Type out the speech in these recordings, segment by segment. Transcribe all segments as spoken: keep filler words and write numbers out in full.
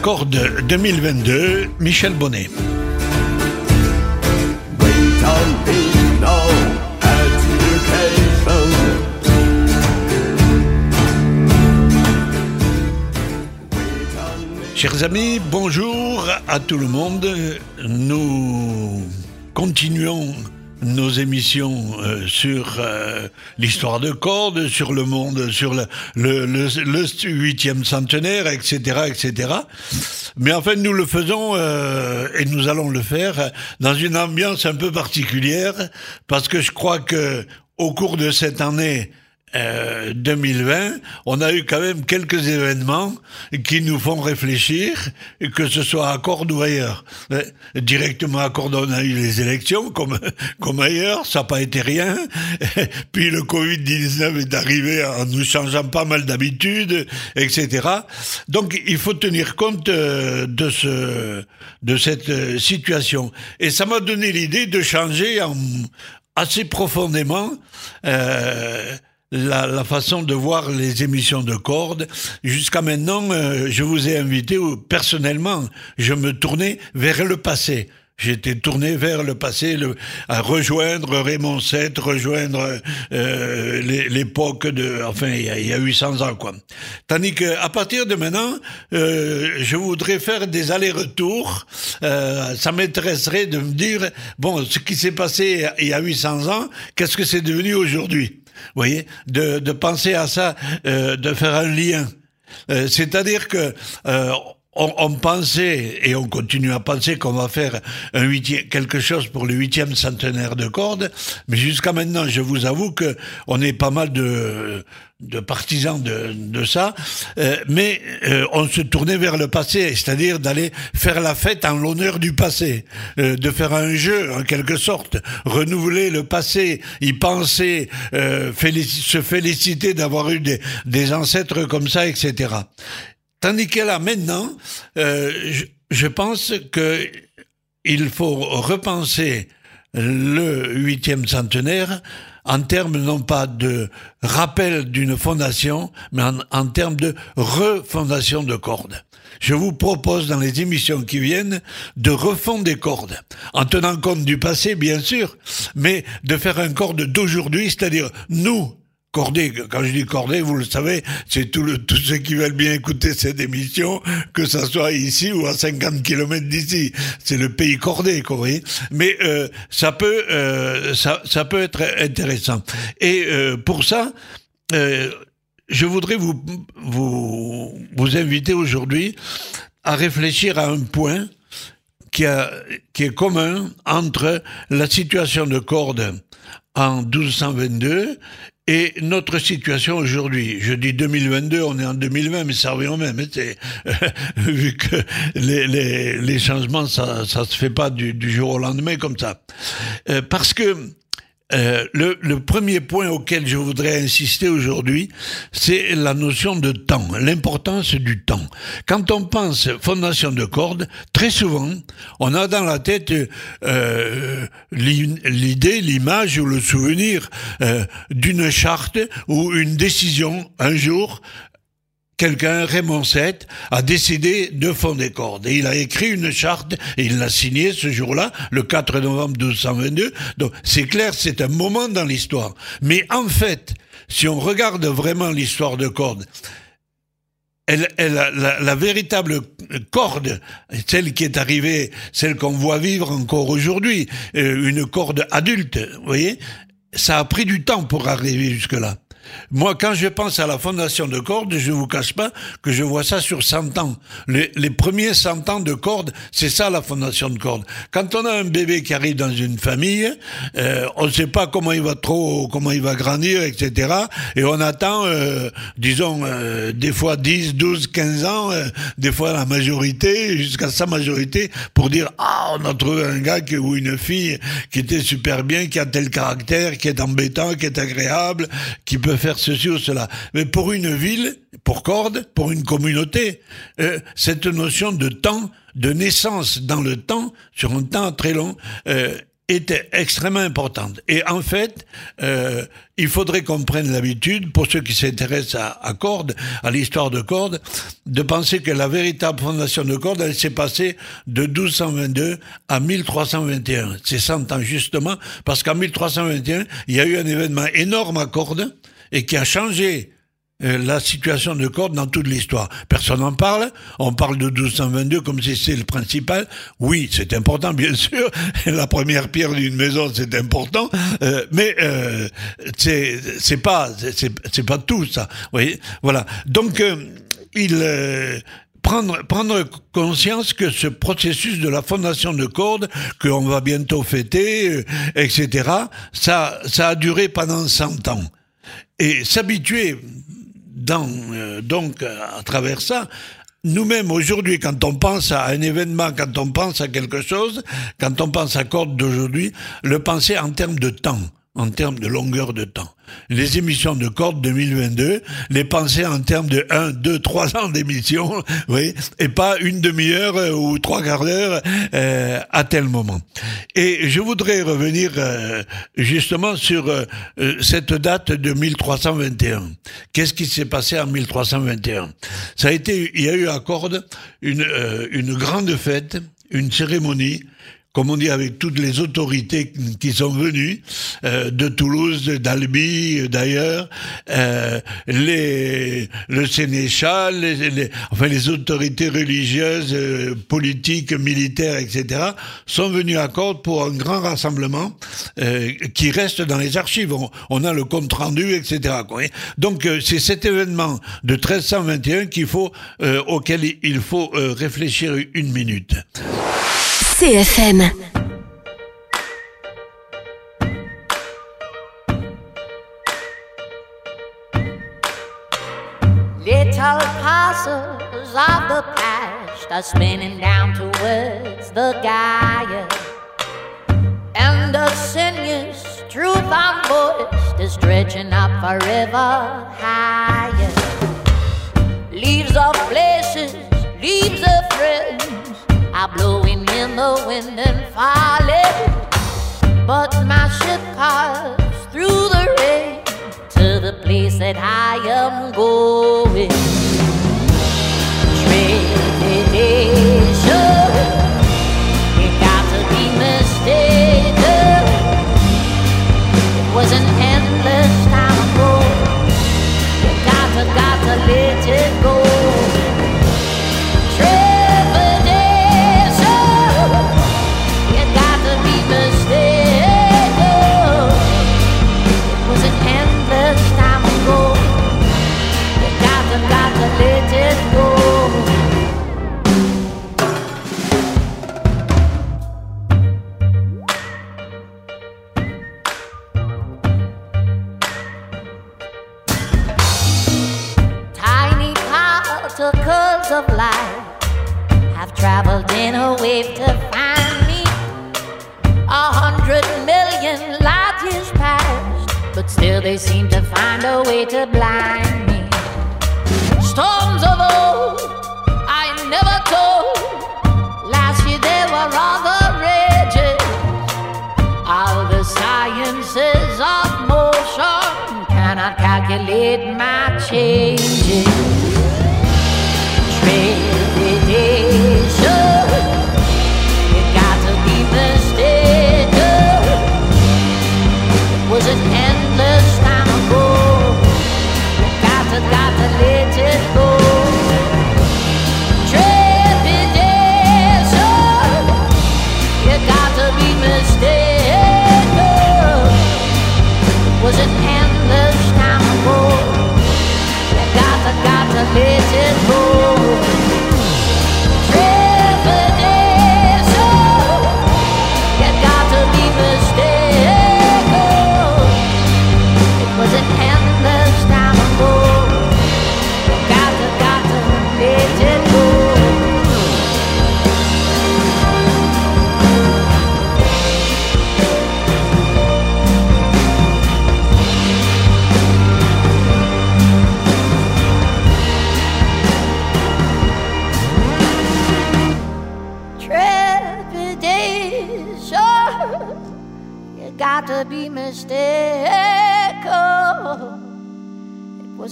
Corde deux mille vingt-deux, Michel Bonnet. Chers amis, bonjour à tout le monde. Nous continuons nos émissions euh, sur euh, l'histoire de Cordes, sur le monde, sur le, le, le, le huitième centenaire, et cetera, et cetera. Mais en fait, nous le faisons euh, et nous allons le faire dans une ambiance un peu particulière, parce que je crois que au cours de cette année Euh, deux mille vingt, on a eu quand même quelques événements qui nous font réfléchir, que ce soit à Cordes ou ailleurs. Euh, directement à Cordes, on a eu les élections, comme comme ailleurs, ça n'a pas été rien. Puis le covid dix-neuf est arrivé en nous changeant pas mal d'habitudes, et cetera. Donc il faut tenir compte euh, de ce de cette euh, situation. Et ça m'a donné l'idée de changer en, assez profondément euh, La, la façon de voir les émissions de Cordes. Jusqu'à maintenant, euh, je vous ai invité, ou personnellement, je me tournais vers le passé. J'étais tourné vers le passé, le, à rejoindre Raymond sept, rejoindre euh, l'époque de, enfin, il y a, il y a huit cents ans, quoi. Tandis que, à partir de maintenant, euh, je voudrais faire des allers-retours. Euh, ça m'intéresserait de me dire, bon, ce qui s'est passé il y a huit cents ans, qu'est-ce que c'est devenu aujourd'hui? Vous voyez, de, de penser à ça, euh, de faire un lien. Euh, c'est-à-dire que euh, on, on pensait, et on continue à penser qu'on va faire un huitième, quelque chose pour le huitième centenaire de Cordes, mais jusqu'à maintenant, je vous avoue que on est pas mal de, de partisans de, de ça, euh, mais euh, on se tournait vers le passé, c'est-à-dire d'aller faire la fête en l'honneur du passé, euh, de faire un jeu en quelque sorte, renouveler le passé, y penser, euh, félic- se féliciter d'avoir eu des, des ancêtres comme ça, et cetera. Tandis que là, maintenant, euh, je, je pense que il faut repenser le huitième centenaire en termes non pas de rappel d'une fondation, mais en, en termes de refondation de Cordes. Je vous propose dans les émissions qui viennent de refonder Cordes, en tenant compte du passé, bien sûr, mais de faire un Cordes d'aujourd'hui, c'est-à-dire nous, Cordé, quand je dis Cordé, vous le savez, c'est tout le, tous ceux qui veulent bien écouter cette émission, que ça soit ici ou à cinquante kilomètres d'ici. C'est le pays Cordé, quoi, vous voyez. Mais, euh, ça peut, euh, ça, ça peut être intéressant. Et, euh, pour ça, euh, je voudrais vous, vous, vous inviter aujourd'hui à réfléchir à un point qui a, qui est commun entre la situation de Cordes en douze cent vingt-deux et notre situation aujourd'hui. Je dis deux mille vingt-deux, on est en deux mille vingt, mais ça revient au même. C'est, euh, vu que les, les, les changements, ça, ça se fait pas du, du jour au lendemain comme ça. Euh, parce que Euh, le, le premier point auquel je voudrais insister aujourd'hui, c'est la notion de temps, l'importance du temps. Quand on pense fondation de Cordes, très souvent, on a dans la tête euh, l'idée, l'image ou le souvenir euh, d'une charte ou une décision un jour. Quelqu'un, Raymond sept, a décidé de fonder Cordes. Et il a écrit une charte, et il l'a signée ce jour-là, le quatre novembre douze cent vingt-deux. Donc, c'est clair, c'est un moment dans l'histoire. Mais en fait, si on regarde vraiment l'histoire de Cordes, elle, elle, la, la véritable corde, celle qui est arrivée, celle qu'on voit vivre encore aujourd'hui, euh, une corde adulte, vous voyez, ça a pris du temps pour arriver jusque-là. Moi, quand je pense à la fondation de Cordes, je ne vous cache pas que je vois ça sur cent ans. Les, les premiers cent ans de Cordes, c'est ça la fondation de Cordes. Quand on a un bébé qui arrive dans une famille, euh, on ne sait pas comment il va trop, comment il va grandir, et cetera. Et on attend, euh, disons, euh, des fois dix, douze, quinze ans, euh, des fois la majorité, jusqu'à sa majorité, pour dire « Ah, on a trouvé un gars qui, ou une fille qui était super bien, qui a tel caractère, qui est embêtant, qui est agréable, qui peut faire ceci ou cela. » Mais pour une ville, pour Cordes, pour une communauté, euh, cette notion de temps, de naissance dans le temps, sur un temps très long, euh, est extrêmement importante. Et en fait, euh, il faudrait qu'on prenne l'habitude, pour ceux qui s'intéressent à, à Cordes, à l'histoire de Cordes, de penser que la véritable fondation de Cordes, elle s'est passée de douze cent vingt-deux à mille trois cent vingt et un. C'est cent ans justement, parce qu'en mille trois cent vingt et un, il y a eu un événement énorme à Cordes et qui a changé la situation de Cordes dans toute l'histoire. Personne n'en parle. On parle de douze cent vingt-deux comme si c'est le principal. Oui, c'est important, bien sûr. La première pierre d'une maison, c'est important. Euh, mais euh, c'est c'est pas c'est c'est pas tout ça. Vous voyez, voilà. Donc euh, il euh, Prendre, prendre conscience que ce processus de la fondation de Cordes, qu'on va bientôt fêter, euh, et cetera, ça, ça a duré pendant cent ans. Et s'habituer dans, euh, donc, à travers ça, nous-mêmes, aujourd'hui, quand on pense à un événement, quand on pense à quelque chose, quand on pense à Cordes d'aujourd'hui, le penser en termes de temps, en termes de longueur de temps. Les émissions de Cordes deux mille vingt-deux, les penser en termes de un, deux, trois ans d'émission, oui, et pas une demi-heure ou trois quarts d'heure euh, à tel moment. Et je voudrais revenir euh, justement sur euh, cette date de mille trois cent vingt et un. Qu'est-ce qui s'est passé en mille trois cent vingt et un? Ça a été, il y a eu à Cordes une, euh, une grande fête, une cérémonie, comme on dit, avec toutes les autorités qui sont venues, euh, de Toulouse, d'Albi, d'ailleurs, euh, les, le sénéchal, les, les, enfin les autorités religieuses, euh, politiques, militaires, et cetera, sont venus à Cordes pour un grand rassemblement euh, qui reste dans les archives. On, on a le compte rendu, et cetera. Quoi. Donc euh, c'est cet événement de treize cent vingt et un qu'il faut, euh, auquel il faut euh, réfléchir une minute. C F M. Little parcels of the past are spinning down towards the Gaia, and the sinuous truth unvoiced is stretching up forever higher. Leaves of places, leaves of friends are blowing in the wind and falling, but my ship passed through the rain to the place that I am going. Trepidation, you got to be mistaken. It was an endless time ago. You got to, got to let it go. Particles of light have traveled in a wave to find me. A hundred million light years passed, but still they seem to find a way to blind me. Storms of old, I never told. Last year they were all the rages. All the sciences of motion cannot calculate my changes. Trepidation, you got to be mistaken. It was an endless time ago. You got to, got to let it go. Trepidation, you got to be mistaken. It was an endless time ago. You got to, got to let it go.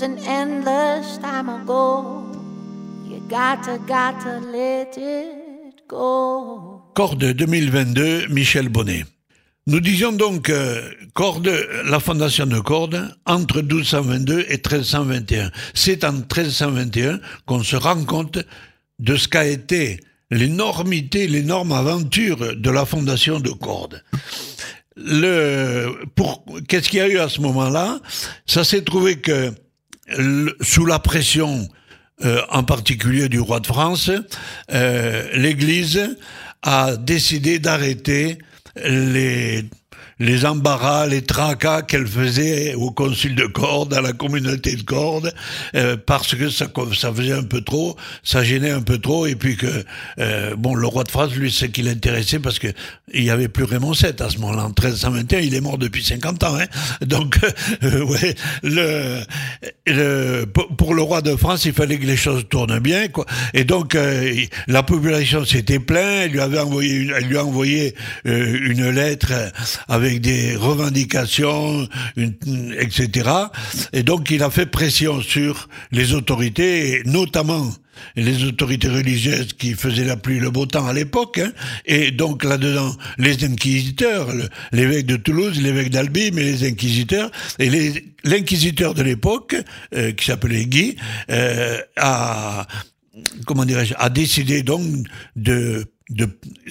was an endless time ago. You got to, got to let it go. Corde deux mille vingt-deux, Michel Bonnet. Nous disions donc euh, Corde, la fondation de Corde, entre douze cent vingt-deux et treize cent vingt et un. C'est en treize cent vingt et un qu'on se rend compte de ce qu'a été l'énormité, l'énorme aventure de la fondation de Corde. Le, pour, qu'est-ce qu'il y a eu à ce moment-là? Ça s'est trouvé que, le, sous la pression, euh, en particulier du roi de France, euh, l'Église a décidé d'arrêter les, les embarras, les tracas qu'elle faisait au concile de Corde, à la communauté de Corde, euh, parce que ça, ça faisait un peu trop, ça gênait un peu trop, et puis que, euh, bon, le roi de France, lui, c'est qu'il l'intéressait, parce que il y avait plus Raymond sept à ce moment-là, en treize cent vingt et un, il est mort depuis cinquante ans, hein. Donc, euh, ouais, le, le, pour le roi de France, il fallait que les choses tournent bien, quoi. Et donc, euh, la population s'était plainte, elle lui avait envoyé, une, elle lui a envoyé euh, une lettre avec des revendications, une, et cetera. Et donc, il a fait pression sur les autorités, et notamment les autorités religieuses qui faisaient la pluie et le beau temps à l'époque, hein, et donc là-dedans, les inquisiteurs, le, l'évêque de Toulouse, l'évêque d'Albi, mais les inquisiteurs, et les, l'inquisiteur de l'époque, euh, qui s'appelait Guy, euh, a, comment dirais-je, a décidé donc de de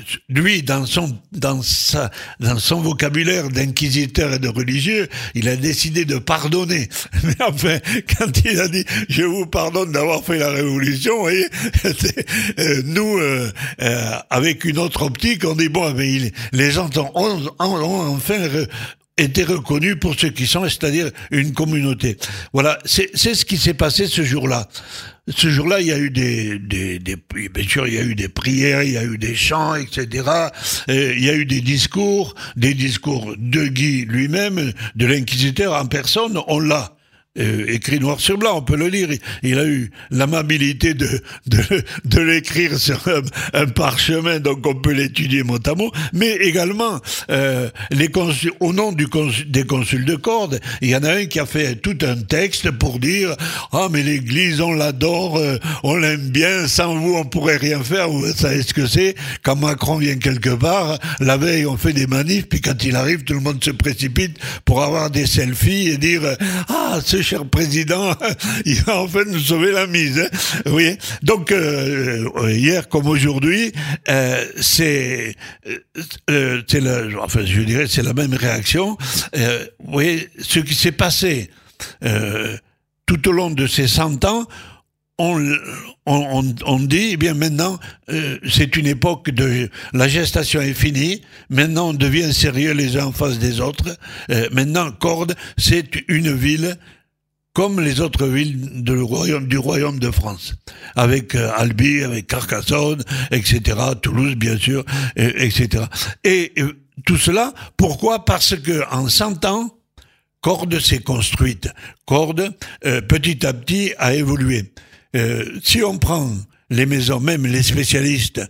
lui dans son dans sa dans son vocabulaire d'inquisiteur et de religieux, il a décidé de pardonner. Mais enfin, quand il a dit je vous pardonne d'avoir fait la révolution, vous voyez, euh, nous euh, euh, avec une autre optique, on dit bon, mais il, les gens ont, ont, ont enfin re, été reconnus pour ce qu'ils sont, c'est-à-dire une communauté. Voilà, c'est c'est ce qui s'est passé ce jour-là. Ce jour-là, il y a eu des, des, des, bien sûr, il y a eu des prières, il y a eu des chants, et cetera. Et il y a eu des discours, des discours de Guy lui-même, de l'inquisiteur en personne. On l'a euh, écrit noir sur blanc, on peut le lire. Il a eu l'amabilité de, de, de l'écrire sur un, un parchemin, donc on peut l'étudier mot à mot. Mais également, euh, les consuls, au nom du consul, des consuls de Corde, il y en a un qui a fait tout un texte pour dire « Ah, mais l'Église, on l'adore, euh, on l'aime bien, sans vous, on pourrait rien faire. » Vous savez ce que c'est? Quand Macron vient quelque part, la veille, on fait des manifs, puis quand il arrive, tout le monde se précipite pour avoir des selfies et dire « Ah, ce cher président, il va enfin nous sauver la mise. » Hein. Vous voyez? Donc, euh, hier comme aujourd'hui, euh, c'est, euh, c'est la, enfin, je dirais, c'est la même réaction. Euh, vous voyez, ce qui s'est passé euh, tout au long de ces cent ans, on, on, on dit, eh bien maintenant, euh, c'est une époque de... La gestation est finie, maintenant on devient sérieux les uns en face des autres. Euh, maintenant, Corde, c'est une ville comme les autres villes de royaume, du royaume de France, avec euh, Albi, avec Carcassonne, et cetera, Toulouse, bien sûr, et, etc. Et, et tout cela, pourquoi? Parce que en cent ans, Corde s'est construite. Corde, euh, petit à petit, a évolué. Euh, si on prend les maisons, même les spécialistes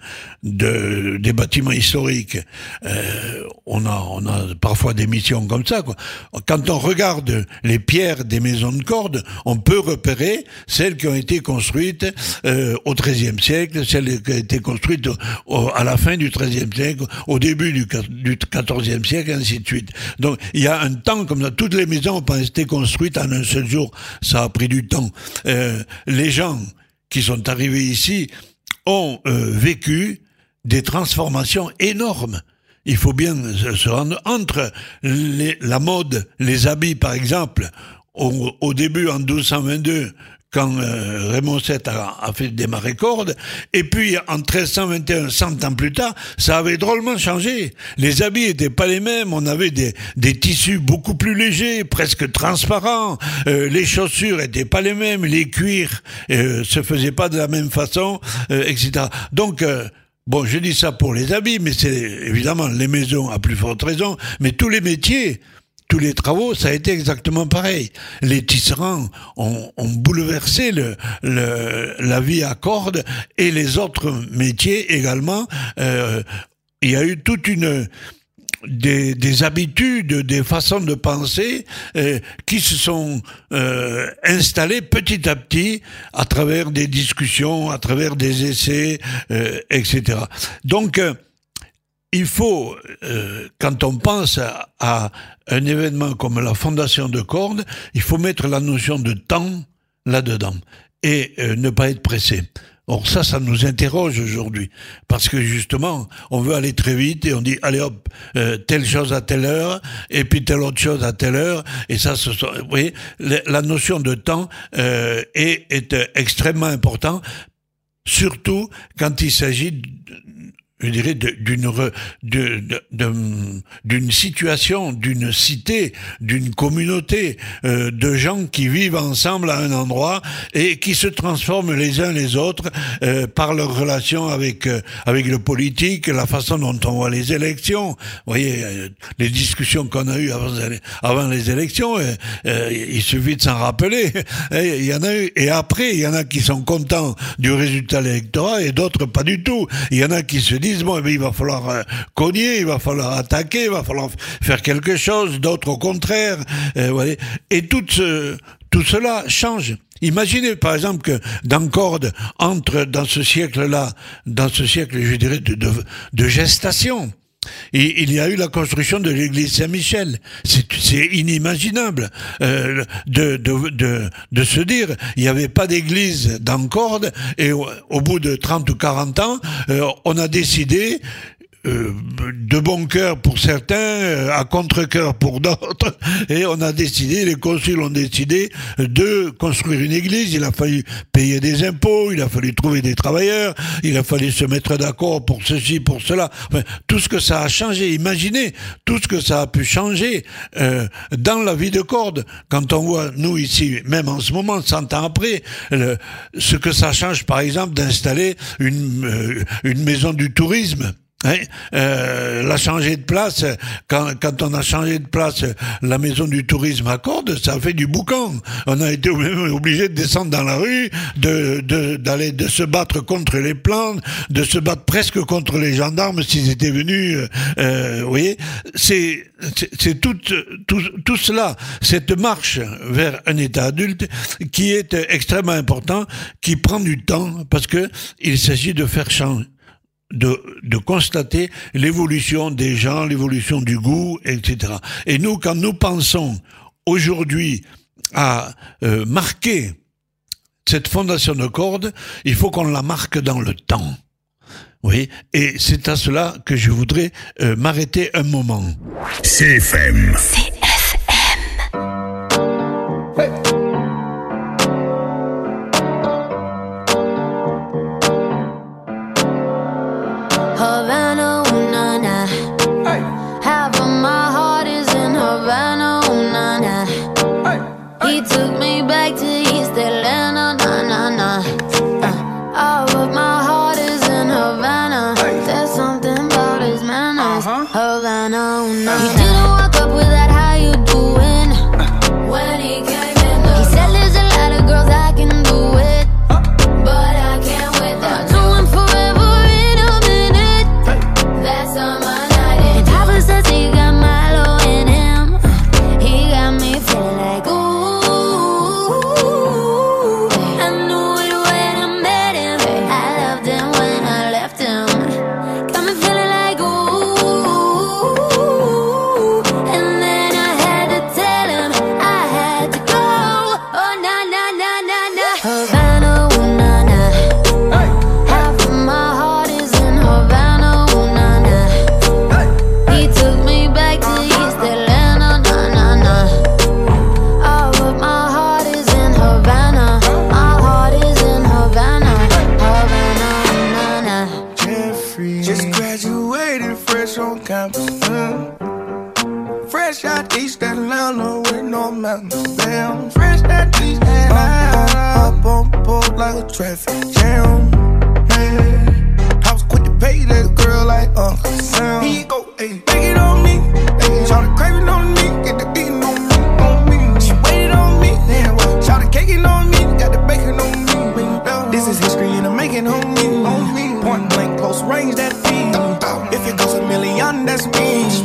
de, des bâtiments historiques, euh, on a, on a parfois des missions comme ça, quoi. Quand on regarde les pierres des maisons de Corde, on peut repérer celles qui ont été construites euh, au treizième siècle, celles qui ont été construites au, au, à la fin du treizième siècle, au début du, du quatorzième siècle, et ainsi de suite. Donc, il y a un temps comme ça. Toutes les maisons ont pas été construites en un seul jour. Ça a pris du temps. Euh, les gens qui sont arrivés ici ont euh, vécu des transformations énormes. Il faut bien se rendre entre les, la mode, les habits par exemple, au, au début en douze cent vingt-deux, quand euh, Raymond sept a, a fait démarrer Corde, et puis en treize cent vingt et un, cent ans plus tard, ça avait drôlement changé. Les habits étaient pas les mêmes, on avait des, des tissus beaucoup plus légers, presque transparents, euh, les chaussures étaient pas les mêmes, les cuirs euh, se faisaient pas de la même façon, euh, et cetera. Donc, euh, bon, je dis ça pour les habits, mais c'est évidemment les maisons à plus forte raison, mais tous les métiers, tous les travaux, ça a été exactement pareil. Les tisserands ont, ont bouleversé le, le, la vie à Corde, et les autres métiers également. Euh, il y a eu toute une... des, des habitudes, des façons de penser euh, qui se sont euh, installées petit à petit à travers des discussions, à travers des essais, euh, et cetera. Donc, euh, il faut, euh, quand on pense à, à un événement comme la fondation de Cordes, il faut mettre la notion de temps là-dedans et euh, ne pas être pressé. Or ça, ça nous interroge aujourd'hui, parce que justement, on veut aller très vite et on dit, allez hop, euh, telle chose à telle heure, et puis telle autre chose à telle heure, et ça, ce sont, vous voyez, la notion de temps euh, est, est extrêmement importante, surtout quand il s'agit de, je dirais, d'une de, de, de, d'une situation, d'une cité, d'une communauté euh, de gens qui vivent ensemble à un endroit et qui se transforment les uns les autres euh, par leur relation avec euh, avec le politique, la façon dont on voit les élections. Vous voyez, euh, les discussions qu'on a eues avant, avant les élections, euh, euh, il suffit de s'en rappeler. Et il y en a eu, et après, il y en a qui sont contents du résultat électoral et d'autres pas du tout. Il y en a qui se disent bon, eh bien, il va falloir euh, cogner, il va falloir attaquer, il va falloir faire quelque chose, d'autres au contraire. Euh, ouais. Et tout, ce, tout cela change. Imaginez par exemple que dans Cordes entre dans ce siècle-là, dans ce siècle, je dirais, de, de, de gestation. Et il y a eu la construction de l'église Saint-Michel. C'est, c'est inimaginable euh, de, de, de, de se dire il n'y avait pas d'église dans Cordes et au, au bout de trente ou quarante ans, euh, on a décidé Euh, de bon cœur pour certains, euh, à contre-cœur pour d'autres, et on a décidé, les consuls ont décidé de construire une église. Il a fallu payer des impôts, il a fallu trouver des travailleurs, il a fallu se mettre d'accord pour ceci, pour cela. Enfin, tout ce que ça a changé, imaginez tout ce que ça a pu changer euh, dans la vie de Cordes. Quand on voit, nous ici, même en ce moment, cent ans après, le, ce que ça change, par exemple, d'installer une, euh, une maison du tourisme. Hein, euh, l'a changé de place, quand, quand on a changé de place la maison du tourisme à Cordes, ça a fait du boucan. On a été obligé de descendre dans la rue, de, de, d'aller, de se battre contre les plans, de se battre presque contre les gendarmes s'ils étaient venus, euh, vous voyez. C'est, c'est, c'est tout, tout, tout cela, cette marche vers un état adulte qui est extrêmement important, qui prend du temps parce que il s'agit de faire changer. De, de constater l'évolution des gens, l'évolution du goût, et cetera. Et nous, quand nous pensons aujourd'hui à euh, marquer cette fondation de Cordes, il faut qu'on la marque dans le temps. Oui, et c'est à cela que je voudrais euh, m'arrêter un moment. C F M. C F M. Hey. Havana, ooh, na, na. Hey. Half of my heart is in Havana, ooh, na, na. Hey. He took me back to East Atlanta, na, na, na. Uh, all of my heart is in Havana. Hey. There's something about his manners. Uh-huh. Havana, ooh, na, Uh-huh. He didn't walk up with that, how you doing? Uh. When he came in the He said there's a lot of girls I can do it, Huh? but I can't with that. Two and forever in a minute. Hey. That's on my night. And Papa says he got Milo in him. He got me feeling like ooh. I knew it when I met him. I loved him when I left him. Got me feeling like ooh. And then I had to tell him I had to go. Oh na na na na na. Havana, ooh na na. Hey. Half of my heart is in Havana, ooh na na. Hey. He took me back to East Atlanta, na na na. All of my heart is in Havana. My heart is in Havana, Havana, na na. Jeffrey. Just graduated fresh on campus. Mm. Fresh out East Atlanta with no mountains. Damn. Fresh out East Atlanta. Up on board like a traffic jam. Yeah. I was quick to pay that girl like Uncle Sam. Here you go, ayy. Take it on me. Ayy. Shout craving on me. Get the beating on me. On me. She waited on me. Damn. Shout caking on me. Got the bacon on me. This is history and I'm making on me. On me. Point blank, close range, that feed. If it goes a million, that's me. Me.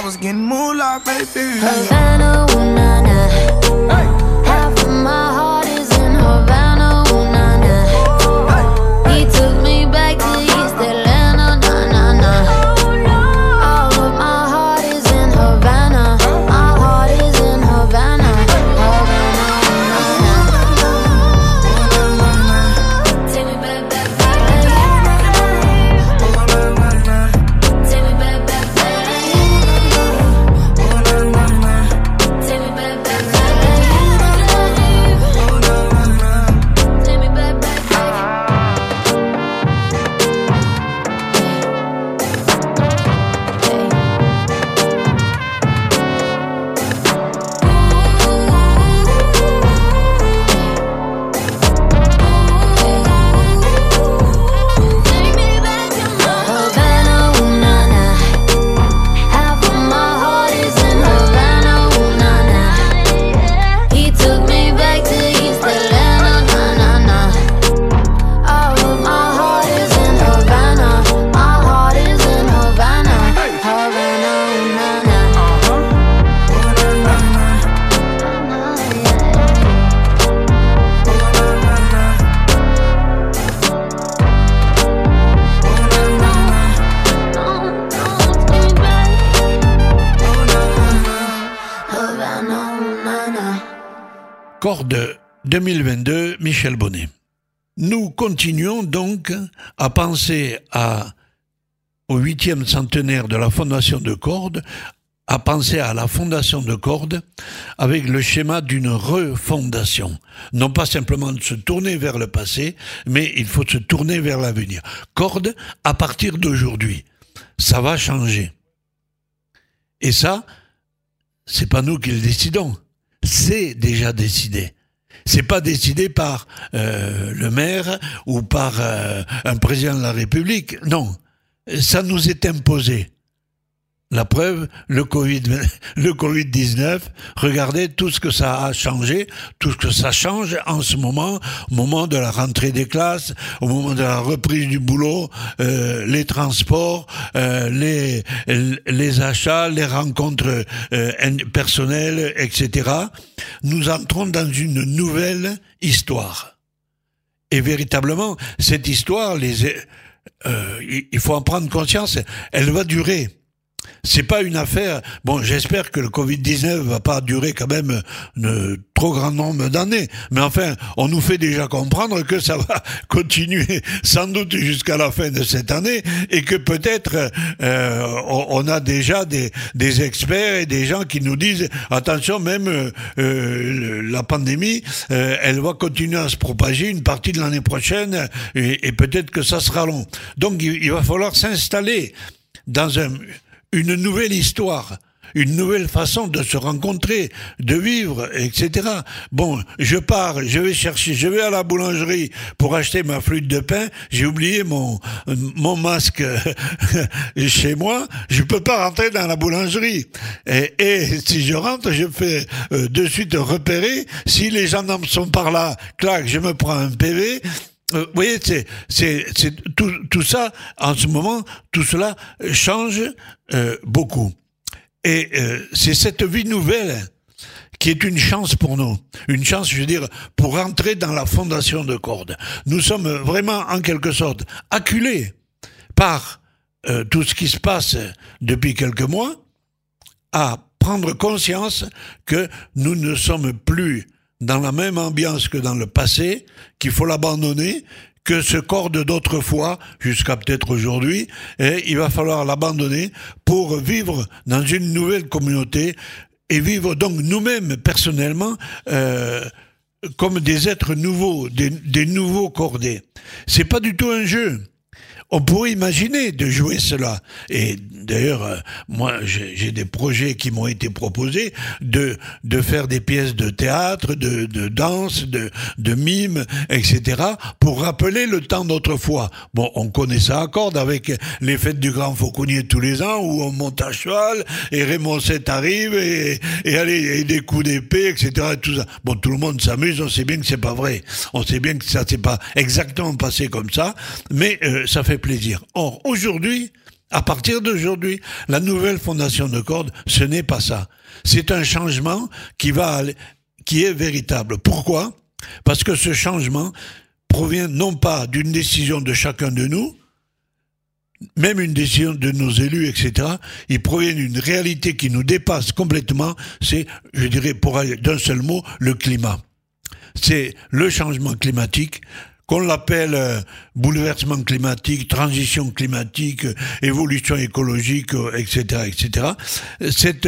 I was getting moolah, baby. Havana, ooh, na, na. Hey. Half of my heart is in Havana, ooh, na, na. Hey. He took me back to East Atlanta, na, na, na. All of my heart is in Havana. My heart is in Havana. Havana, ooh, na, na. Take me back, back, back. Take me back, back, back. Take me back, back, back. Take me back, back, back. Havana, ooh, na, na. Half of my heart is in Havana, ooh, na, na. He took me back to East Atlanta, na, na, na. All of my heart is in Havana. My heart is in Havana. Havana, ooh, na, na. Havana, ooh, na, na. Corde deux mille vingt-deux, Michel Bonnet. Nous continuons donc à penser à, au huitième centenaire de la fondation de Corde, à penser à la fondation de Corde avec le schéma d'une refondation. Non pas simplement de se tourner vers le passé, mais il faut se tourner vers l'avenir. Corde, à partir d'aujourd'hui, ça va changer. Et ça, c'est pas nous qui le décidons. C'est déjà décidé. C'est pas décidé par euh, le maire ou par euh, un président de la République. Non, ça nous est imposé. La preuve, le Covid, le covid dix-neuf, regardez tout ce que ça a changé, tout ce que ça change en ce moment, au moment de la rentrée des classes, au moment de la reprise du boulot, euh, les transports, euh, les, les achats, les rencontres euh, personnelles, et cetera. Nous entrons dans une nouvelle histoire. Et véritablement, cette histoire, les, euh, il faut en prendre conscience, elle va durer. C'est pas une affaire. Bon, j'espère que le covid dix-neuf va pas durer quand même un trop grand nombre d'années. Mais enfin, on nous fait déjà comprendre que ça va continuer sans doute jusqu'à la fin de cette année et que peut-être euh, on, on a déjà des, des experts et des gens qui nous disent attention, même euh, la pandémie, euh, elle va continuer à se propager une partie de l'année prochaine et, et peut-être que ça sera long. Donc, il, il va falloir s'installer dans un une nouvelle histoire, une nouvelle façon de se rencontrer, de vivre, et cetera. Bon, je pars, je vais chercher, je vais à la boulangerie pour acheter ma flûte de pain, j'ai oublié mon mon masque chez moi, je peux pas rentrer dans la boulangerie. Et, et si je rentre, je fais euh, de suite repérer, si les gendarmes sont par là, clac, je me prends un P V. Vous voyez, c'est, c'est, c'est tout, tout ça, en ce moment, tout cela change euh, beaucoup. Et euh, c'est cette vie nouvelle qui est une chance pour nous. Une chance, je veux dire, pour rentrer dans la fondation de Corde. Nous sommes vraiment, en quelque sorte, acculés par euh, tout ce qui se passe depuis quelques mois, à prendre conscience que nous ne sommes plus dans la même ambiance que dans le passé, qu'il faut l'abandonner, que ce Corde d'autrefois, jusqu'à peut-être aujourd'hui, et il va falloir l'abandonner pour vivre dans une nouvelle communauté et vivre donc nous-mêmes personnellement euh, comme des êtres nouveaux, des, des nouveaux cordés. C'est pas du tout un jeu. On pourrait imaginer de jouer cela. Et d'ailleurs, euh, moi, j'ai, j'ai des projets qui m'ont été proposés de de faire des pièces de théâtre, de, de danse, de, de mime, et cetera, pour rappeler le temps d'autrefois. Bon, on connaît ça à Corde avec les fêtes du Grand Fauconnier tous les ans où on monte à cheval et Raymond sept arrive et, et allez, et des coups d'épée, et cetera, et tout ça. Bon, tout le monde s'amuse, on sait bien que c'est pas vrai. On sait bien que ça s'est pas exactement passé comme ça, mais euh, ça fait plaisir. Or, aujourd'hui, À partir d'aujourd'hui, la nouvelle fondation de Cordes, ce n'est pas ça. C'est un changement qui va aller, qui est véritable. Pourquoi ? Parce que ce changement provient non pas d'une décision de chacun de nous, même une décision de nos élus, et cetera. Il provient d'une réalité qui nous dépasse complètement. C'est, je dirais, pour aller d'un seul mot, le climat. C'est le changement climatique, qu'on l'appelle euh, bouleversement climatique, transition climatique, euh, évolution écologique, euh, et cetera, et cetera. Cette,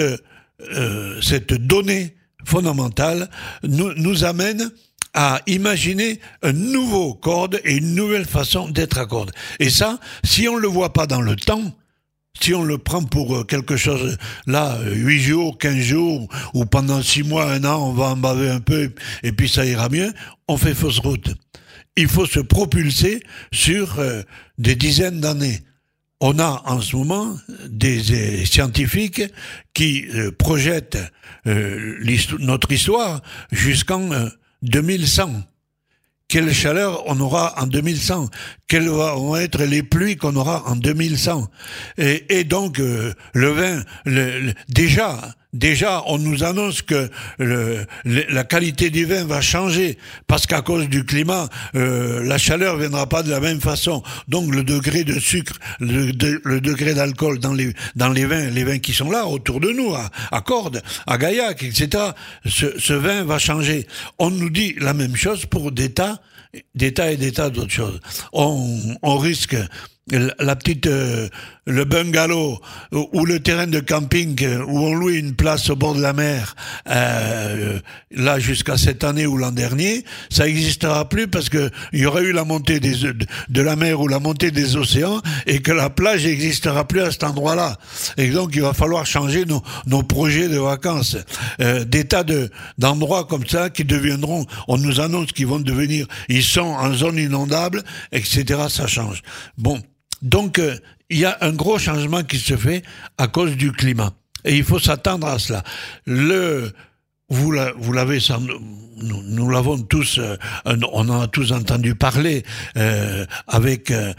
euh, cette donnée fondamentale nous, nous amène à imaginer un nouveau Cordes et une nouvelle façon d'être à Cordes. Et ça, si on le voit pas dans le temps, si on le prend pour quelque chose, là, huit jours, quinze jours, ou pendant six mois, un an, on va en baver un peu, et puis ça ira mieux, on fait fausse route. Il faut se propulser sur euh, des dizaines d'années. On a en ce moment des euh, scientifiques qui euh, projettent euh, l'histoire, notre histoire jusqu'en euh, deux mille cent. Quelle chaleur on aura en deux mille cent? Quelles vont être les pluies qu'on aura en deux mille cent? Et, et donc, euh, le vin, le, le, déjà, déjà, on nous annonce que le, le, la qualité du vin va changer parce qu'à cause du climat, euh, la chaleur viendra pas de la même façon. Donc, le degré de sucre, le, de, le degré d'alcool dans les dans les vins, les vins qui sont là autour de nous, à, à Cordes, à Gaillac, et cetera. Ce, ce vin va changer. On nous dit la même chose pour des tas, des tas et des tas d'autres choses. On, on risque la petite, euh, le bungalow ou le terrain de camping où on loue une place au bord de la mer, euh, là jusqu'à cette année ou l'an dernier, ça n'existera plus parce que il y aurait eu la montée des, de la mer ou la montée des océans et que la plage n'existera plus à cet endroit-là. Et donc il va falloir changer nos, nos projets de vacances. Euh, des tas de, d'endroits comme ça qui deviendront, on nous annonce qu'ils vont devenir, ils sont en zone inondable, et cetera. Ça change. Bon. Donc, euh, il y a un gros changement qui se fait à cause du climat. Et il faut s'attendre à cela. Le, vous, la, vous l'avez, nous, nous l'avons tous, euh, on en a tous entendu parler euh, avec euh,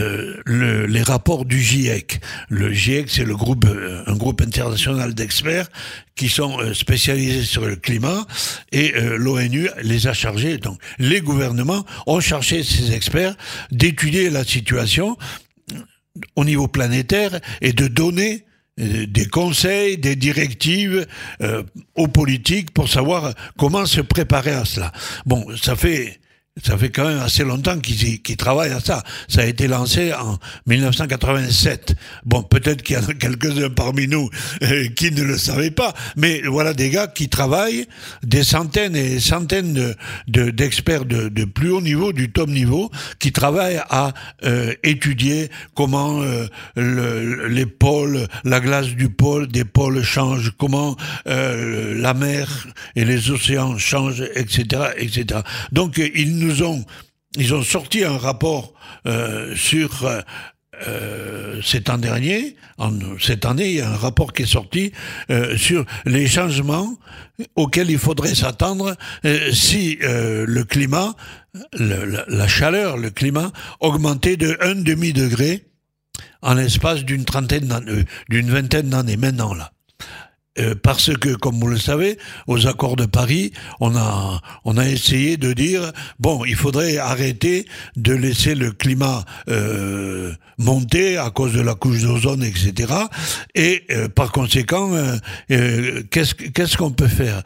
le, les rapports du GIEC. Le GIEC, c'est le groupe, un groupe international d'experts qui sont euh, spécialisés sur le climat, et euh, l'ONU les a chargés. Donc, les gouvernements ont chargé ces experts d'étudier la situation au niveau planétaire et de donner euh, des conseils, des directives euh, aux politiques pour savoir comment se préparer à cela. Bon, ça fait ça fait quand même assez longtemps qu'ils, qu'ils travaillent à ça. Ça a été lancé en dix-neuf cent quatre-vingt-sept. Bon, peut-être qu'il y en a quelques-uns parmi nous euh, qui ne le savaient pas, mais voilà des gars qui travaillent, des centaines et des centaines de, de, d'experts de, de plus haut niveau, du top niveau, qui travaillent à euh, étudier comment euh, le, les pôles, la glace du pôle, des pôles changent, comment euh, la mer et les océans changent, et cetera, et cetera. Donc, ils nous ont, ils ont sorti un rapport euh, sur euh, cet an dernier, en, cette année, il y a un rapport qui est sorti euh, sur les changements auxquels il faudrait s'attendre euh, si euh, le climat, le, la, la chaleur, le climat augmentait de un demi-degré en l'espace d'une trentaine d'années, d'une vingtaine d'années maintenant là. Euh, parce que, comme vous le savez, aux accords de Paris, on a on a essayé de dire bon, il faudrait arrêter de laisser le climat euh, monter à cause de la couche d'ozone, et cetera. Et euh, par conséquent, euh, euh, qu'est-ce qu'est-ce qu'on peut faire?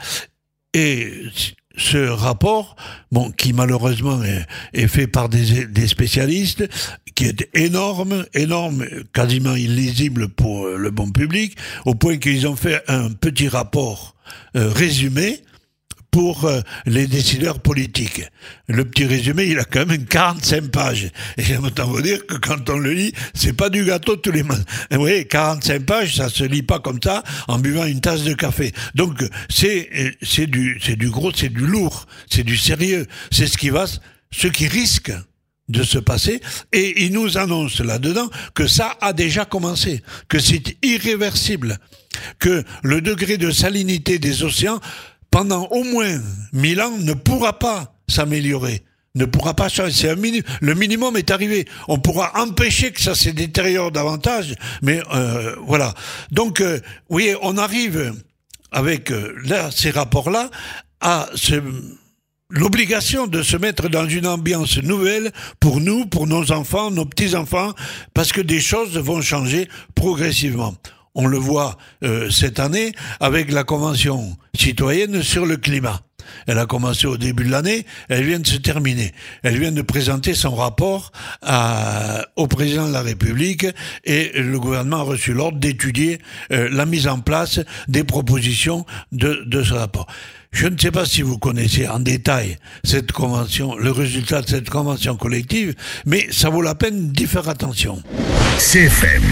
Et ce rapport, bon, qui malheureusement est, est fait par des, des spécialistes, qui est énorme, énorme, quasiment illisible pour le bon public, au point qu'ils ont fait un petit rapport euh, résumé pour euh, les décideurs politiques. Le petit résumé, il a quand même quarante-cinq pages. Et j'aime autant vous dire que quand on le lit, c'est pas du gâteau tous les matins. Vous voyez, quarante-cinq pages, ça se lit pas comme ça, en buvant une tasse de café. Donc, c'est, c'est du, c'est du gros, c'est du lourd, c'est du sérieux. C'est ce qui va, ce qui risque de se passer, et il nous annonce là-dedans que ça a déjà commencé, que c'est irréversible, que le degré de salinité des océans pendant au moins mille ans ne pourra pas s'améliorer, ne pourra pas changer. C'est un mini- le minimum est arrivé. On pourra empêcher que ça se détériore davantage, mais euh, voilà. Donc, euh, oui, on arrive avec euh, là, ces rapports-là à ce... l'obligation de se mettre dans une ambiance nouvelle pour nous, pour nos enfants, nos petits-enfants, parce que des choses vont changer progressivement. On le voit euh, cette année avec la Convention citoyenne sur le climat. Elle a commencé au début de l'année, elle vient de se terminer. Elle vient de présenter son rapport à, au président de la République et le gouvernement a reçu l'ordre d'étudier euh, la mise en place des propositions de, de ce rapport. Je ne sais pas si vous connaissez en détail cette convention, le résultat de cette convention collective, mais ça vaut la peine d'y faire attention. C F M,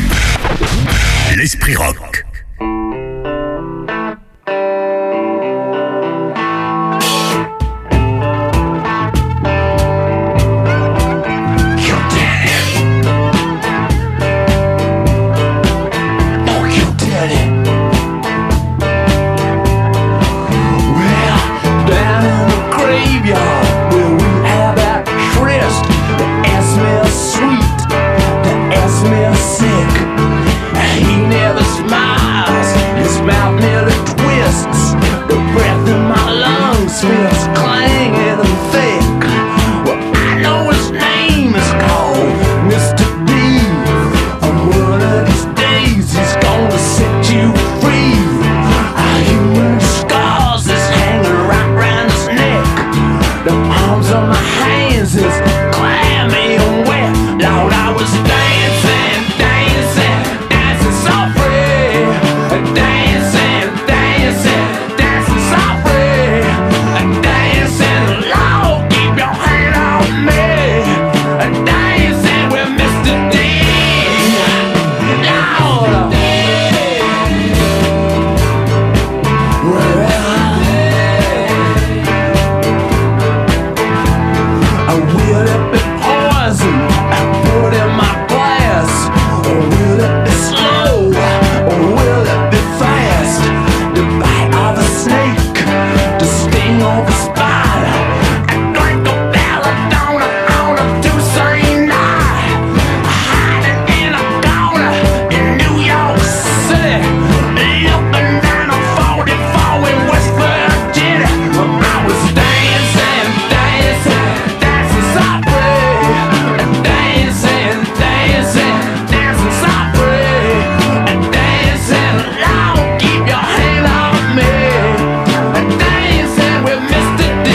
l'esprit rock. Mister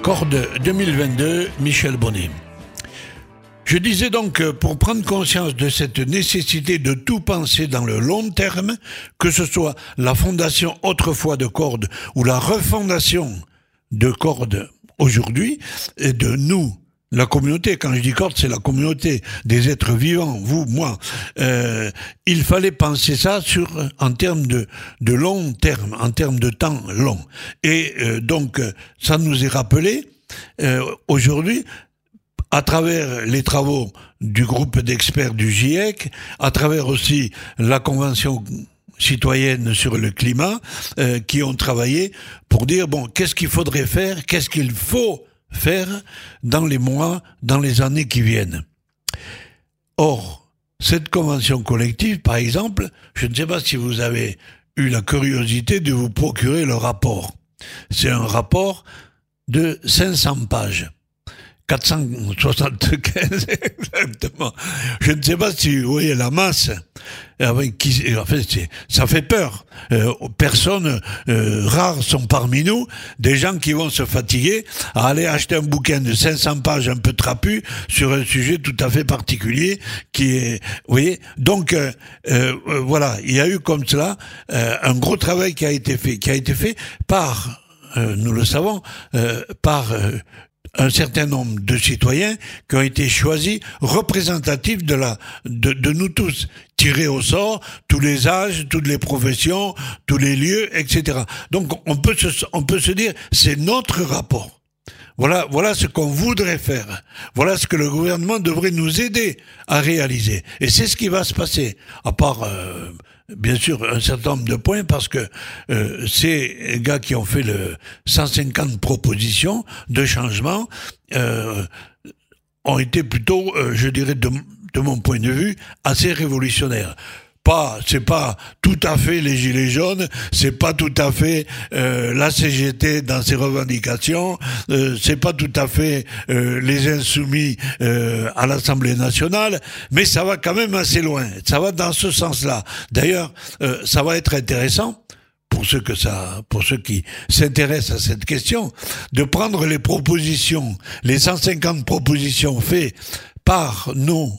Corde deux mille vingt-deux, Michel Bonnet. Je disais donc que pour prendre conscience de cette nécessité de tout penser dans le long terme, que ce soit la fondation autrefois de Corde ou la refondation de Corde aujourd'hui, et de nous, la communauté, quand je dis Corde, c'est la communauté des êtres vivants, vous, moi, euh, il fallait penser ça sur, en termes de, de long terme, en termes de temps long. Et euh, donc, ça nous est rappelé euh, aujourd'hui, à travers les travaux du groupe d'experts du GIEC, à travers aussi la Convention citoyenne sur le climat, euh, qui ont travaillé pour dire, bon, qu'est-ce qu'il faudrait faire, qu'est-ce qu'il faut faire dans les mois, dans les années qui viennent. Or, cette convention collective, par exemple, je ne sais pas si vous avez eu la curiosité de vous procurer le rapport. C'est un rapport de cinq cents pages. quatre cent soixante-quinze exactement. Je ne sais pas si vous voyez la masse. Avec qui, en fait, c'est, ça fait peur. Euh, personnes euh, rares sont parmi nous, des gens qui vont se fatiguer à aller acheter un bouquin de cinq cents pages un peu trapu sur un sujet tout à fait particulier qui est, vous voyez. Donc euh, euh, voilà, il y a eu comme cela euh, un gros travail qui a été fait, qui a été fait par, euh, nous le savons, euh, par euh, un certain nombre de citoyens qui ont été choisis représentatifs de la de, de nous tous, tirés au sort, tous les âges, toutes les professions, tous les lieux, et cetera. Donc on peut se on peut se dire c'est notre rapport. Voilà voilà ce qu'on voudrait faire. Voilà ce que le gouvernement devrait nous aider à réaliser. Et c'est ce qui va se passer. À part euh, bien sûr un certain nombre de points, parce que euh, ces gars qui ont fait le cent cinquante propositions de changement euh, ont été plutôt, euh, je dirais, de, de mon point de vue, assez révolutionnaires. Pas, c'est pas tout à fait les gilets jaunes, c'est pas tout à fait euh, la C G T dans ses revendications, euh, c'est pas tout à fait euh, les insoumis euh, à l'Assemblée nationale, mais ça va quand même assez loin. Ça va dans ce sens-là. D'ailleurs, euh, ça va être intéressant pour ceux que ça, pour ceux qui s'intéressent à cette question, de prendre les propositions, les cent cinquante propositions faites par nos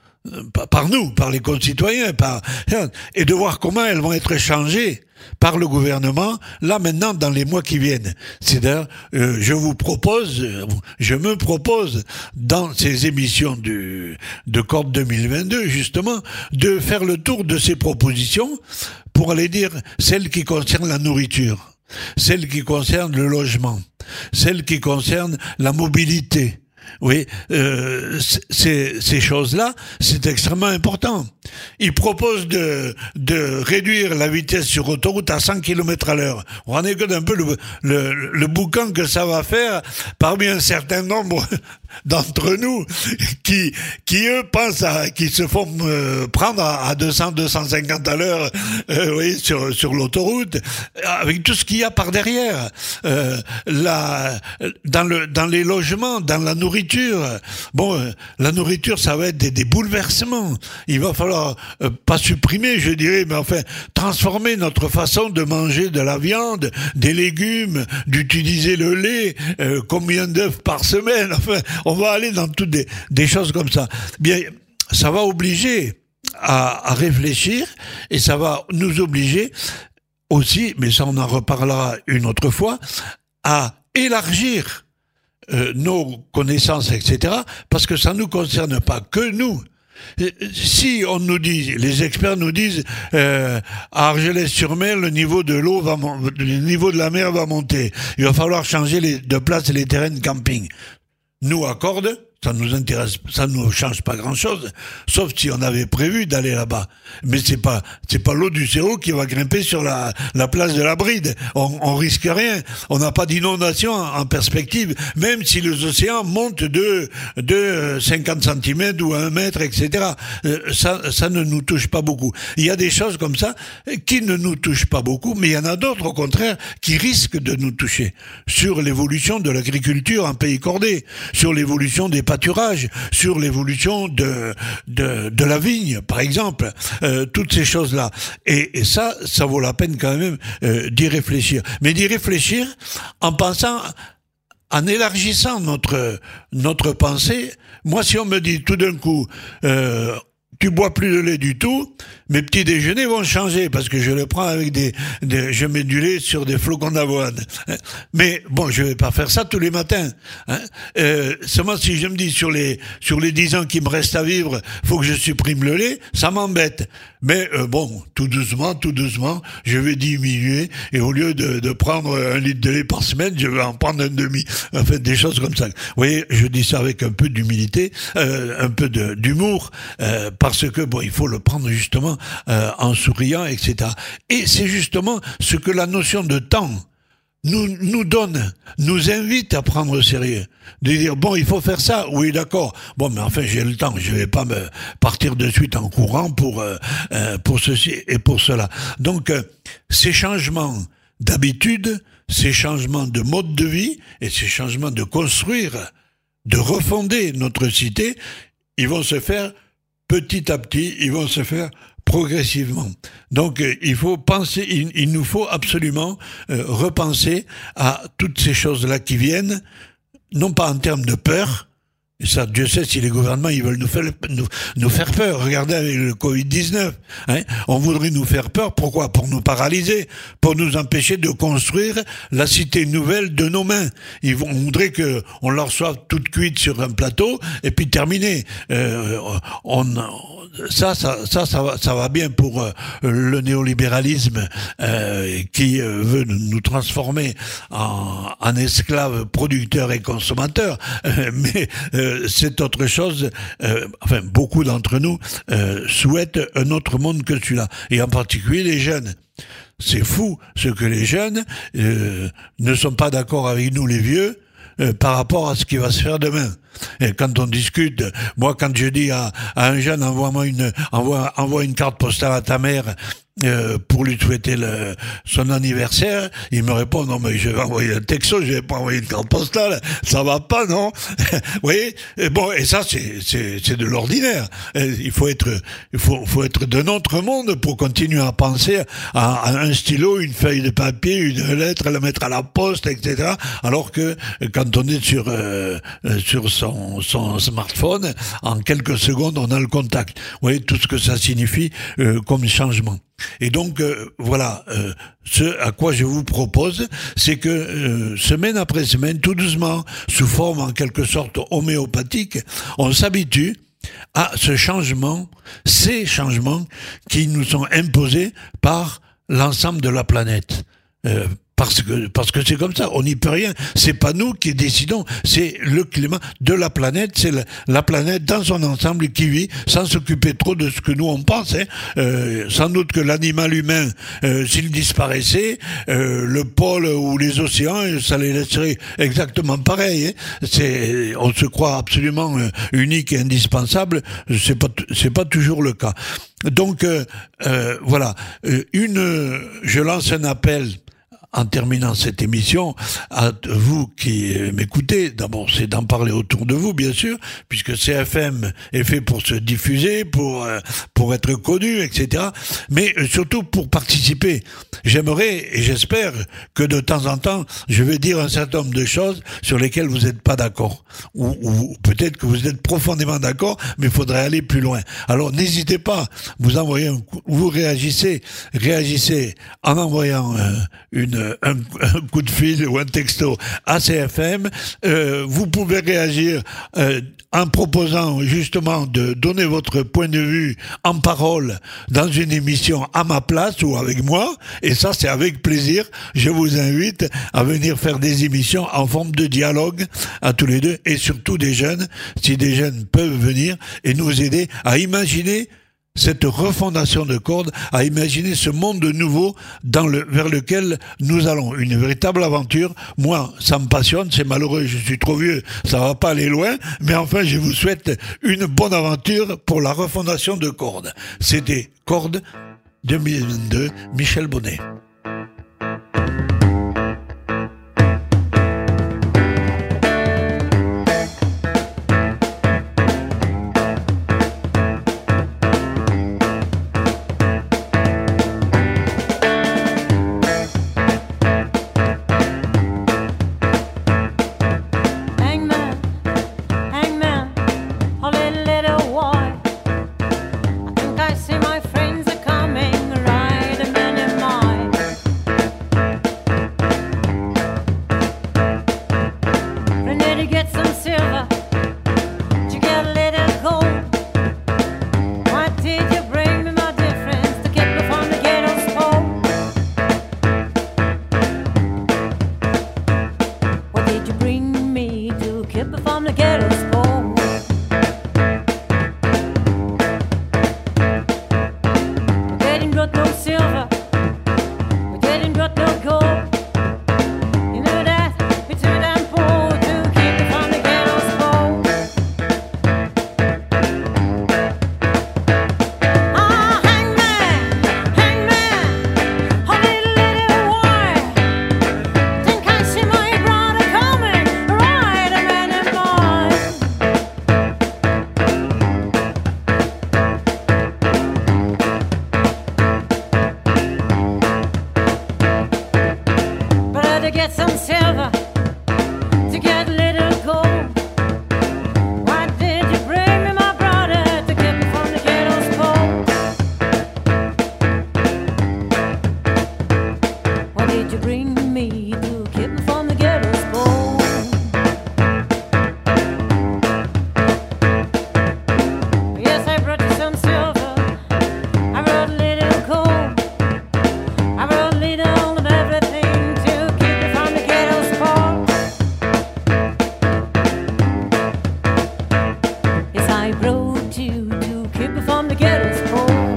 par nous, par les concitoyens, par et de voir comment elles vont être changées par le gouvernement, là maintenant dans les mois qui viennent. C'est-à-dire, euh, je vous propose, je me propose dans ces émissions du, de Corde deux mille vingt-deux, justement, de faire le tour de ces propositions pour aller dire celles qui concernent la nourriture, celles qui concernent le logement, celles qui concernent la mobilité. Oui, euh, ces, ces choses-là, c'est extrêmement important. Il propose de, de réduire la vitesse sur autoroute à cent kilomètres à l'heure. On en est que d'un peu le, le, le boucan que ça va faire parmi un certain nombre d'entre nous qui, qui eux pensent à, qui se font euh, prendre à, à deux cents, deux cent cinquante à l'heure, euh, oui, sur, sur l'autoroute, avec tout ce qu'il y a par derrière. Euh, la, dans le, dans les logements, dans la nourriture. Bon, euh, la nourriture, ça va être des, des bouleversements. Il va falloir euh, pas supprimer, je dirais, mais enfin transformer notre façon de manger de la viande, des légumes, d'utiliser le lait, euh, combien d'œufs par semaine. Enfin, on va aller dans toutes des, des choses comme ça. Bien, ça va obliger à, à réfléchir et ça va nous obliger aussi, mais ça on en reparlera une autre fois, à élargir Euh, nos connaissances, et cetera, parce que ça ne nous concerne pas que nous. Si on nous dit, les experts nous disent, euh, à Argelès-sur-Mer, le niveau de l'eau va, le niveau de la mer va monter. Il va falloir changer les, de place les terrains de camping. Nous, à Corde, ça nous intéresse, ça nous change pas grand chose, sauf si on avait prévu d'aller là-bas. Mais c'est pas, c'est pas l'eau du Céro qui va grimper sur la, la place de la Bride. On, on risque rien. On n'a pas d'inondation en, en perspective, même si les océans montent de, de cinquante centimètres ou un mètre, et cetera. Euh, ça, ça ne nous touche pas beaucoup. Il y a des choses comme ça qui ne nous touchent pas beaucoup, mais il y en a d'autres, au contraire, qui risquent de nous toucher. Sur l'évolution de l'agriculture en pays cordé, sur l'évolution des pâturages, sur l'évolution de, de, de la vigne, par exemple, euh, toutes ces choses-là. Et, et ça, ça vaut la peine quand même euh, d'y réfléchir. Mais d'y réfléchir en pensant en élargissant notre, notre pensée, moi, si on me dit tout d'un coup, euh, tu bois plus de lait du tout, mes petits déjeuners vont changer parce que je le prends avec des, des je mets du lait sur des flocons d'avoine. Mais bon, je vais pas faire ça tous les matins. Hein. Euh, seulement si je me dis sur les sur les dix ans qui me restent à vivre, faut que je supprime le lait, ça m'embête. Mais euh, bon, tout doucement, tout doucement, je vais diminuer et au lieu de, de prendre un litre de lait par semaine, je vais en prendre un demi. En fait, des choses comme ça. Vous voyez, je dis ça avec un peu d'humilité, euh, un peu de, d'humour, euh, parce que bon, il faut le prendre justement euh, en souriant, et cetera. Et c'est justement ce que la notion de temps nous nous donne, nous invite à prendre au sérieux, de dire bon, il faut faire ça, oui d'accord, bon mais enfin j'ai le temps, je vais pas me partir de suite en courant pour euh, euh, pour ceci et pour cela. Donc euh, ces changements d'habitude, ces changements de mode de vie et ces changements de construire, de refonder notre cité, ils vont se faire petit à petit, ils vont se faire progressivement. Donc euh, il faut penser, il, il nous faut absolument euh, repenser à toutes ces choses-là qui viennent, non pas en termes de peur. Et ça, Dieu sait si les gouvernements ils veulent nous faire nous, nous faire peur. Regardez avec le covid dix-neuf, hein, on voudrait nous faire peur. Pourquoi ? Pour nous paralyser, pour nous empêcher de construire la cité nouvelle de nos mains. Ils vont, on voudrait que on leur soit toute cuite sur un plateau et puis terminé. Euh, on Ça, ça, ça, ça va, ça va bien pour euh, le néolibéralisme euh, qui euh, veut nous transformer en, en esclaves producteurs et consommateurs. Euh, mais euh, c'est autre chose. Euh, enfin, beaucoup d'entre nous euh, souhaitent un autre monde que celui-là, et en particulier les jeunes. C'est fou ce que les jeunes euh, ne sont pas d'accord avec nous, les vieux. Euh, par rapport à ce qui va se faire demain. Et quand on discute, moi quand je dis à, à un jeune envoie-moi une envoie envoie une carte postale à ta mère euh, pour lui souhaiter le, son anniversaire, il me répond non mais je vais envoyer un texto, je vais pas envoyer une carte postale, ça va pas non. Vous voyez, et bon et ça c'est c'est c'est de l'ordinaire. Et il faut être il faut faut être de notre monde pour continuer à penser à, à un stylo, une feuille de papier, une lettre, la mettre à la poste, et cetera. Alors que quand on est sur euh, sur son son smartphone, en quelques secondes on a le contact. Vous voyez tout ce que ça signifie euh, comme changement. Et donc euh, voilà, euh, ce à quoi je vous propose, c'est que euh, semaine après semaine, tout doucement, sous forme en quelque sorte homéopathique, on s'habitue à ce changement, ces changements qui nous sont imposés par l'ensemble de la planète. Euh, Parce que parce que c'est comme ça, on n'y peut rien. C'est pas nous qui décidons, c'est le climat de la planète, c'est la, la planète dans son ensemble qui vit sans s'occuper trop de ce que nous on pense. Hein. Euh, sans doute que l'animal humain, euh, s'il disparaissait, euh, le pôle ou les océans, ça les laisserait exactement pareil. Hein. C'est, on se croit absolument euh, unique et indispensable. C'est pas c'est pas toujours le cas. Donc euh, euh, voilà, euh, une, je lance un appel. En terminant cette émission, à vous qui m'écoutez, d'abord c'est d'en parler autour de vous, bien sûr, puisque C F M est fait pour se diffuser, pour pour être connu, et cetera. Mais surtout pour participer. J'aimerais et j'espère que de temps en temps, je vais dire un certain nombre de choses sur lesquelles vous n'êtes pas d'accord, ou, ou peut-être que vous êtes profondément d'accord, mais il faudrait aller plus loin. Alors n'hésitez pas, vous envoyez, un coup, vous réagissez, réagissez en envoyant euh, une Un, un coup de fil ou un texto à C F M. Euh, vous pouvez réagir euh, en proposant justement de donner votre point de vue en parole dans une émission à ma place ou avec moi, et ça c'est avec plaisir. Je vous invite à venir faire des émissions en forme de dialogue à tous les deux, et surtout des jeunes, si des jeunes peuvent venir et nous aider à imaginer cette refondation de Cordes, à imaginer ce monde nouveau dans le, vers lequel nous allons. Une véritable aventure. Moi, ça me passionne, c'est malheureux, je suis trop vieux, ça va pas aller loin, mais enfin, je vous souhaite une bonne aventure pour la refondation de Cordes. C'était Cordes deux mille vingt-deux, Michel Bonnet. got no silver, we didn't got no gold. You know that we too damn poor to keep it from the ghetto's cold. Ah, hangman, hangman, oh little little boy, think I see my brother coming, right a man and boy. To get some silver, to get a little gold. Why did you bring me, my brother, to keep me from the ghetto's cold? Why did you bring me to keep me from the ghetto's cold? Yes, I brought you some silver, I brought a little gold, I brought a little of everything. I brought you to keep me from the ghetto's cold.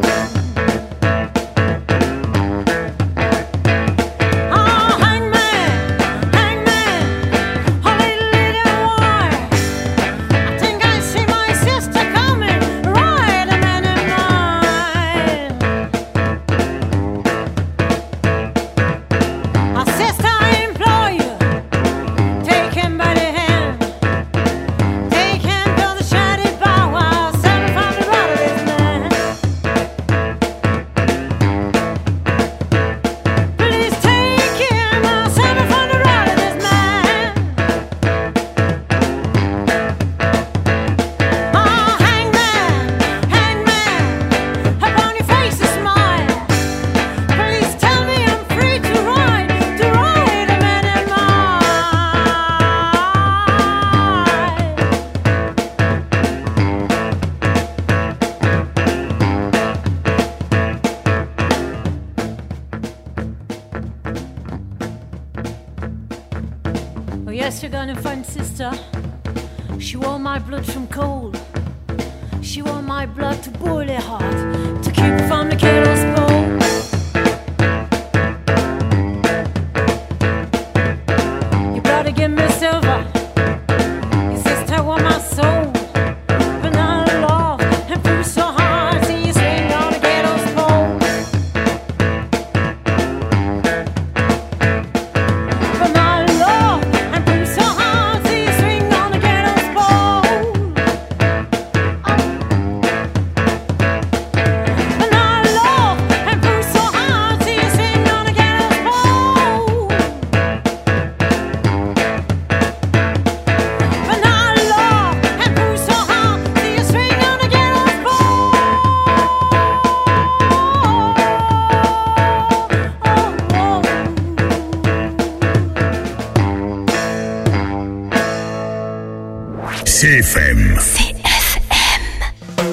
Oh, hangman, hangman, oh little little boy, I think I see my sister coming, right a man in mine. Our sister, I implore you, take him by the hand, take him to the shady bar while seven from the right of his man. Please take him while seven from the right of his man. Oh, hangman, hangman, upon your face a smile. Please tell me I'm free to ride, to ride a man in mine. Oh yes, you're gonna find sister. She wore my blood from cold. She wore my blood to boil her heart, to keep her from the ghetto's cold. You better give me silver. Your sister wore my soul, but not love and prove so hard. See you swing on the ghetto's pole. But my love and prove so hard. See you swing on the ghetto's pole. But my love and prove so hard. See you swing on the ghetto's pole. But my love and prove so hard. See you swing on the ghetto's pole. C F M. C F M.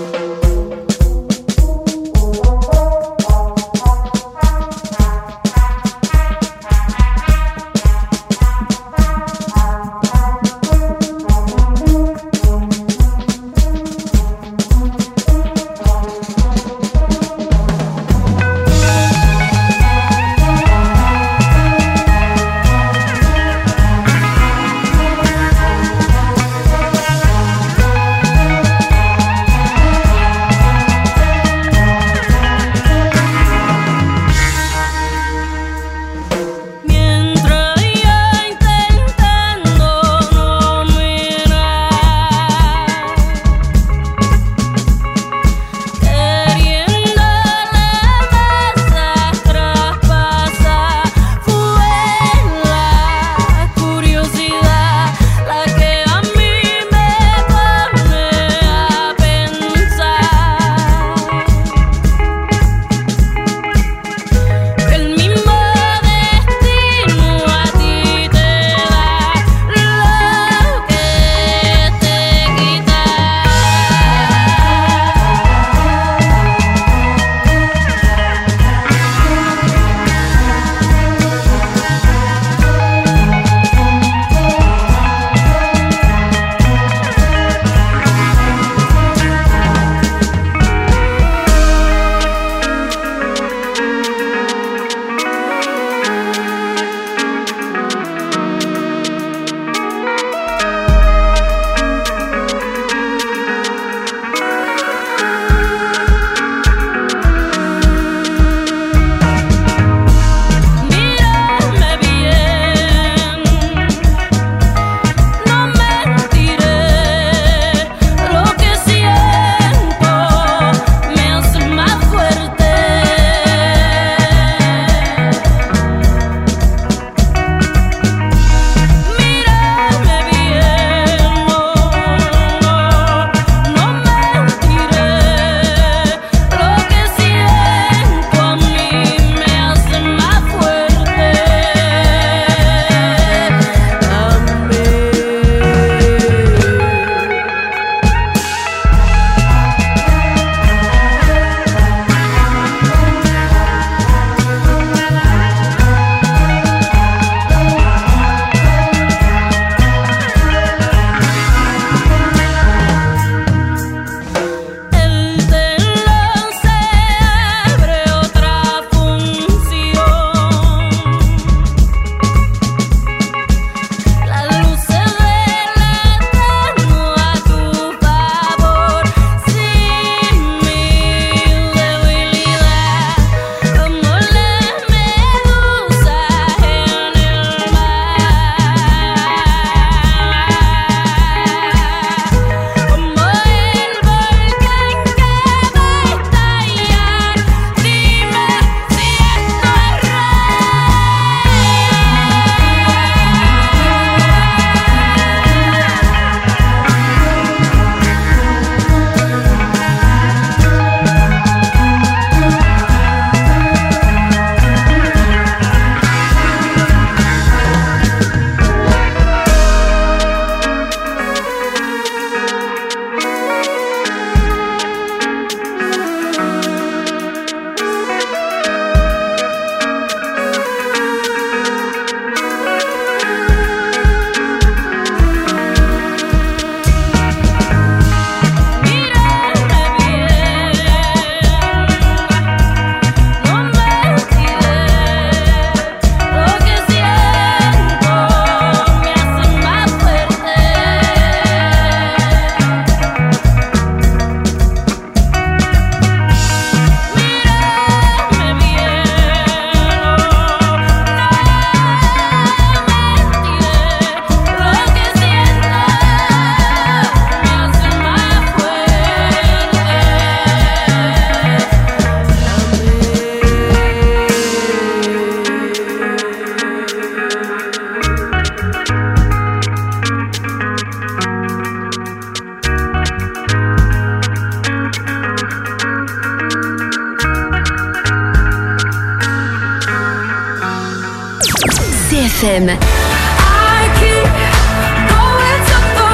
F M. I keep going to the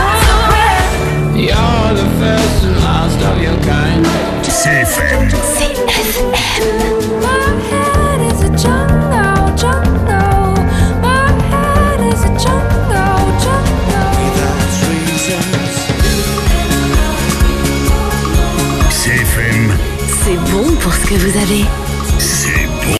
river to where You're the first and last of your kind. C F M.